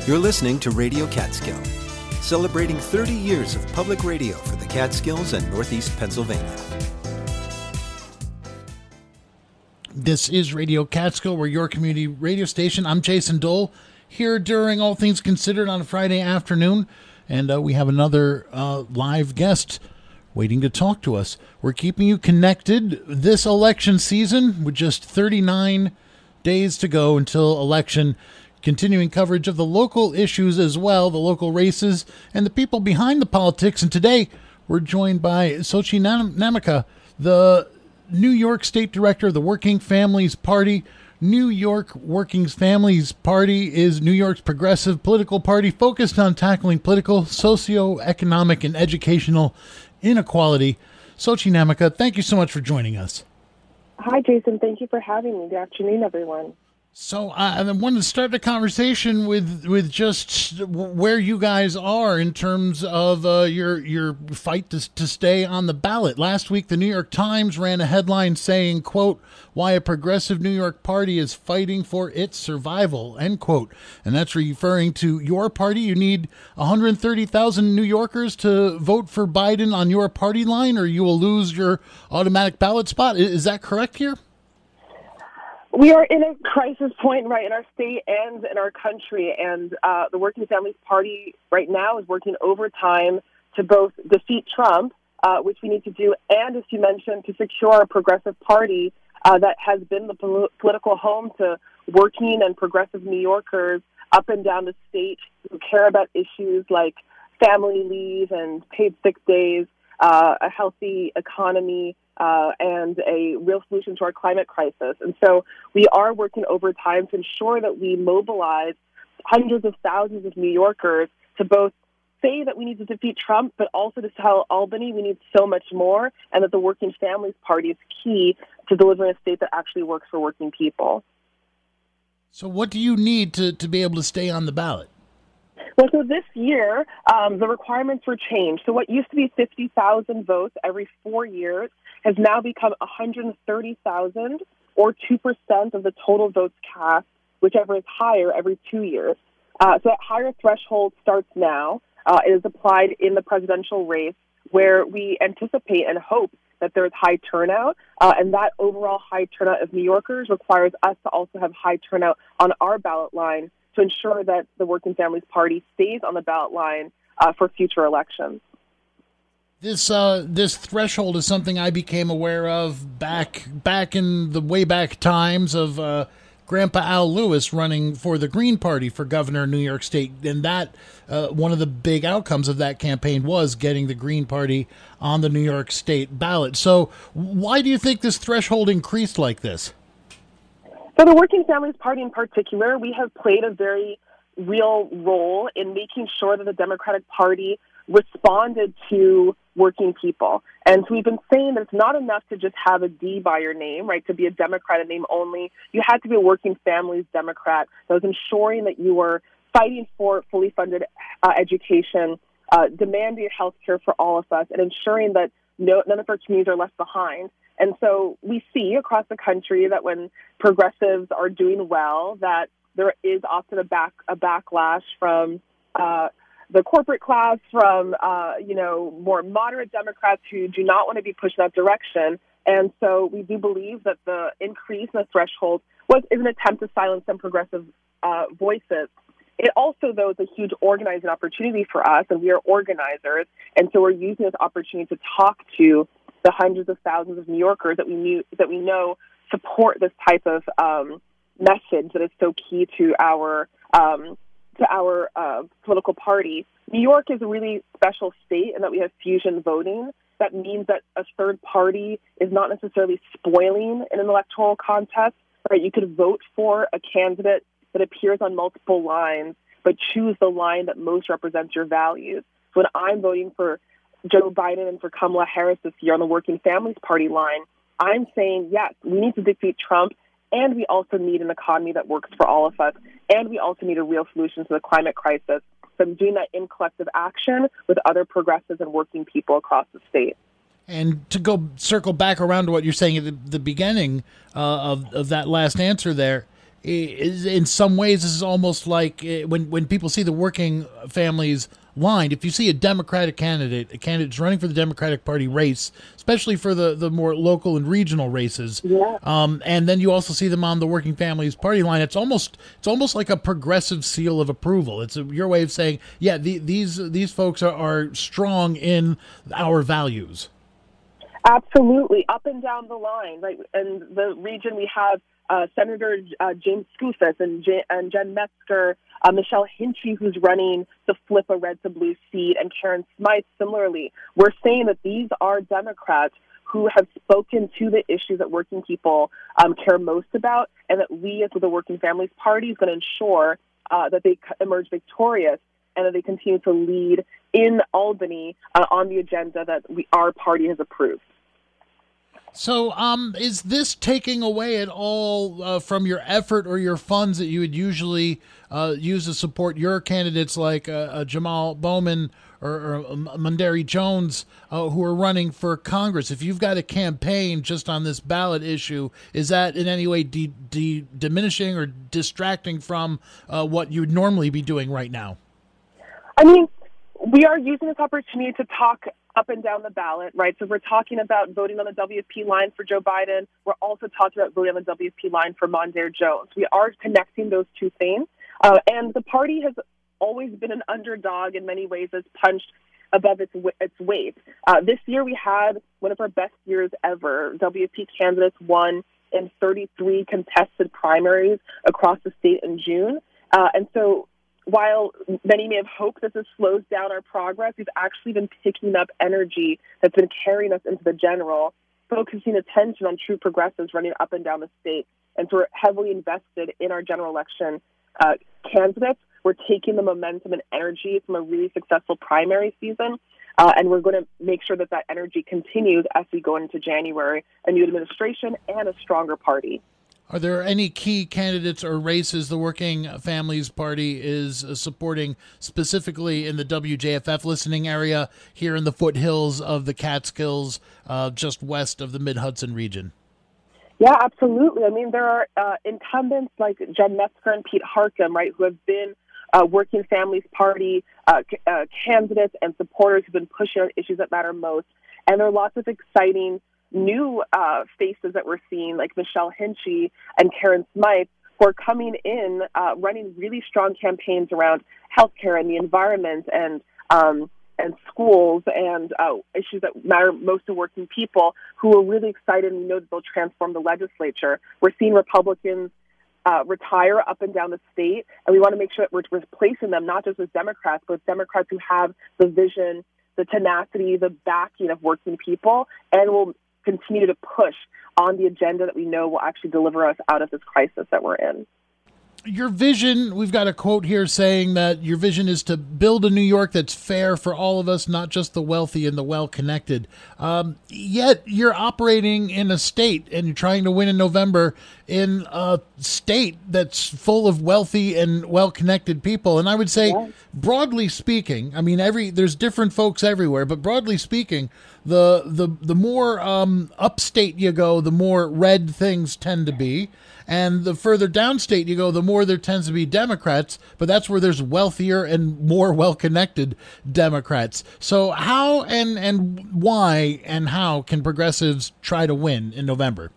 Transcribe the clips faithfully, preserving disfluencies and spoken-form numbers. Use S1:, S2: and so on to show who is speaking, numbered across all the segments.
S1: You're listening to Radio Catskill, celebrating thirty years of public radio for the Catskills and Northeast Pennsylvania.
S2: This is Radio Catskill. We're your community radio station. I'm Jason Dole, here during All Things Considered on a Friday afternoon, and uh, we have another uh, live guest waiting to talk to us. We're keeping you connected this election season with just thirty-nine days to go until election. Continuing coverage of the local issues as well, the local races, and the people behind the politics. And today, we're joined by Xochitl Namaka, the New York State Director of the Working Families Party. New York Working Families Party is New York's progressive political party focused on tackling political, socioeconomic, and educational inequality. Xochitl Namaka, thank you so much for joining us.
S3: Hi, Jason. Thank you for having me. Good afternoon, everyone.
S2: So uh, I wanted to start the conversation with with just where you guys are in terms of uh, your your fight to to stay on the ballot. Last week, the New York Times ran a headline saying, quote, "Why a progressive New York party is fighting for its survival," end quote. And that's referring to your party. You need one hundred thirty thousand New Yorkers to vote for Biden on your party line, or you will lose your automatic ballot spot. Is that correct here?
S3: We are in a crisis point, right, in our state and in our country, and uh, the Working Families Party right now is working overtime to both defeat Trump, uh, which we need to do, and, as you mentioned, to secure a progressive party uh, that has been the pol- political home to working and progressive New Yorkers up and down the state who care about issues like family leave and paid sick days, uh, a healthy economy, Uh, and a real solution to our climate crisis. And so we are working overtime to ensure that we mobilize hundreds of thousands of New Yorkers to both say that we need to defeat Trump, but also to tell Albany we need so much more, and that the Working Families Party is key to delivering a state that actually works for working people.
S2: So what do you need to, to be able to stay on the ballot?
S3: Well, so this year, um, the requirements were changed. So what used to be fifty thousand votes every four years has now become one hundred thirty thousand, or two percent of the total votes cast, whichever is higher, every two years. Uh, so that higher threshold starts now. Uh, it is applied in the presidential race, where we anticipate and hope that there is high turnout, uh, and that overall high turnout of New Yorkers requires us to also have high turnout on our ballot line to ensure that the Working Families Party stays on the ballot line uh, for future elections.
S2: This uh, this threshold is something I became aware of back back in the way back times of uh, Grandpa Al Lewis running for the Green Party for governor of New York State, and that uh, one of the big outcomes of that campaign was getting the Green Party on the New York State ballot. So, why do you think this threshold increased like this?
S3: For the Working Families Party in particular, we have played a very real role in making sure that the Democratic Party responded to working people. And so we've been saying that it's not enough to just have a D by your name, right, to be a Democrat, a name only. You had to be a Working Families Democrat that was ensuring that you were fighting for fully funded uh, education, uh, demanding health care for all of us, and ensuring that no, none of our communities are left behind. And so we see across the country that when progressives are doing well, that there is often a back a backlash from uh, the corporate class, from uh, you know more moderate Democrats who do not want to be pushed in that direction. And so we do believe that the increase in the threshold was is an attempt to silence some progressive uh, voices. It also, though, is a huge organizing opportunity for us, and we are organizers, and so we're using this opportunity to talk to the hundreds of thousands of New Yorkers that we knew, that we know support this type of um, message that is so key to our um, to our uh, political party. New York is a really special state in that we have fusion voting. That means that a third party is not necessarily spoiling in an electoral contest. Right? You could vote for a candidate that appears on multiple lines, but choose the line that most represents your values. So when I'm voting for Joe Biden and for Kamala Harris this year on the Working Families Party line, I'm saying, yes, we need to defeat Trump, and we also need an economy that works for all of us, and we also need a real solution to the climate crisis. So I'm doing that in collective action with other progressives and working people across the state.
S2: And to go circle back around to what you're saying at the, the beginning uh, of, of that last answer there, is, in some ways, this is almost like uh, when when people see the working families line. If you see a Democratic candidate, a candidate running for the Democratic Party race, especially for the, the more local and regional races,
S3: yeah.
S2: um, and then you also see them on the Working Families Party line, it's almost it's almost like a progressive seal of approval. It's a, your way of saying, yeah, the, these these folks are, are strong in our values.
S3: Absolutely, up and down the line, right? And the region we have uh, Senator uh, James Skoufis and, J- and Jen Metzger, uh, Michelle Hinchy, who's running to flip a red to blue seat, and Karen Smythe. Similarly, we're saying that these are Democrats who have spoken to the issues that working people um, care most about, and that we, as the Working Families Party, is going to ensure uh, that they emerge victorious and that they continue to lead in Albany uh, on the agenda that we, our party has approved.
S2: So um, is this taking away at all uh, from your effort or your funds that you would usually uh, use to support your candidates like uh, uh, Jamal Bowman or, or Monderi Jones uh, who are running for Congress? If you've got a campaign just on this ballot issue, is that in any way de- de- diminishing or distracting from uh, what you would normally be doing right now?
S3: I mean, we are using this opportunity to talk up and down the ballot, right? So we're talking about voting on the W F P line for Joe Biden. We're also talking about voting on the W F P line for Monderi Jones. We are connecting those two things. Uh, and the party has always been an underdog in many ways, has punched above its its weight. Uh, this year we had one of our best years ever. W F P candidates won in thirty-three contested primaries across the state in June. Uh, and so while many may have hoped that this slows down our progress, we've actually been picking up energy that's been carrying us into the general, focusing attention on true progressives running up and down the state. And so we're heavily invested in our general election uh, candidates. We're taking the momentum and energy from a really successful primary season, uh, and we're going to make sure that that energy continues as we go into January, a new administration and a stronger party.
S2: Are there any key candidates or races the Working Families Party is uh, supporting specifically in the W J F F listening area here in the foothills of the Catskills, uh, just west of the Mid-Hudson region?
S3: Yeah, absolutely. I mean, there are uh, incumbents like Jen Metzger and Pete Harcum, right, who have been uh, Working Families Party uh, c- uh, candidates and supporters who've been pushing on issues that matter most. And there are lots of exciting new uh, faces that we're seeing, like Michelle Hinchy and Karen Smythe, who are coming in, uh, running really strong campaigns around healthcare and the environment and um, and schools and uh, issues that matter most to working people, who are really excited and know that they'll transform the legislature. We're seeing Republicans uh, retire up and down the state, and we want to make sure that we're replacing them not just with Democrats, but with Democrats who have the vision, the tenacity, the backing of working people, and will continue to push on the agenda that we know will actually deliver us out of this crisis that we're in.
S2: Your vision, we've got a quote here saying that your vision is to build a New York that's fair for all of us, not just the wealthy and the well-connected. Um, yet you're operating in a state and you're trying to win in November in a state that's full of wealthy and well-connected people. And I would say, yeah. broadly speaking, I mean, every there's different folks everywhere, but broadly speaking, the the the more um, upstate you go, the more red things tend to be. And the further downstate you go, the more there tends to be Democrats, but that's where there's wealthier and more well-connected Democrats. So how and, and why and how can progressives try to win in November?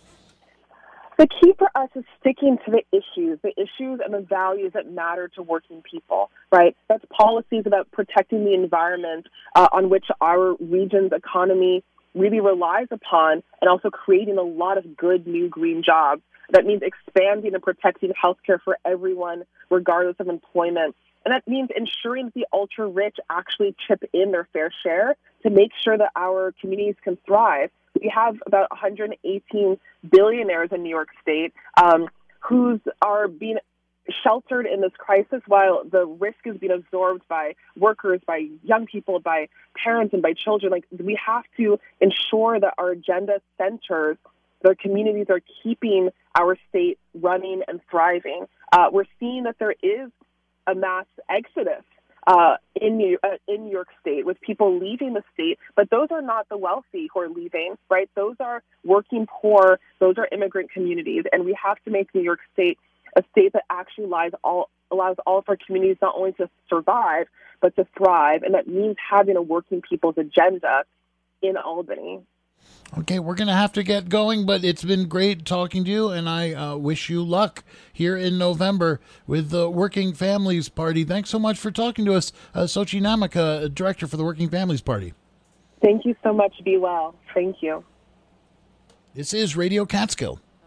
S3: The key for us is sticking to the issues, the issues and the values that matter to working people, right? That's policies about protecting the environment uh, on which our region's economy really relies upon, and also creating a lot of good new green jobs. That means expanding and protecting healthcare for everyone, regardless of employment. And that means ensuring that the ultra-rich actually chip in their fair share to make sure that our communities can thrive. We have about one hundred eighteen billionaires in New York State um, who are being sheltered in this crisis while the risk is being absorbed by workers, by young people, by parents, and by children. Like, we have to ensure that our agenda centers their communities are keeping our state running and thriving. Uh, we're seeing that there is a mass exodus uh, in, New, uh, in New York State with people leaving the state, but those are not the wealthy who are leaving, right? Those are working poor, those are immigrant communities, and we have to make New York State a state that actually allows all, allows all of our communities not only to survive, but to thrive. And that means having a working people's agenda in Albany.
S2: Okay, we're going to have to get going, but it's been great talking to you, and I uh, wish you luck here in November with the Working Families Party. Thanks so much for talking to us, uh, Sochi Namaka, Director for the Working Families Party.
S3: Thank you so much. Be well. Thank you.
S2: This is Radio Catskill.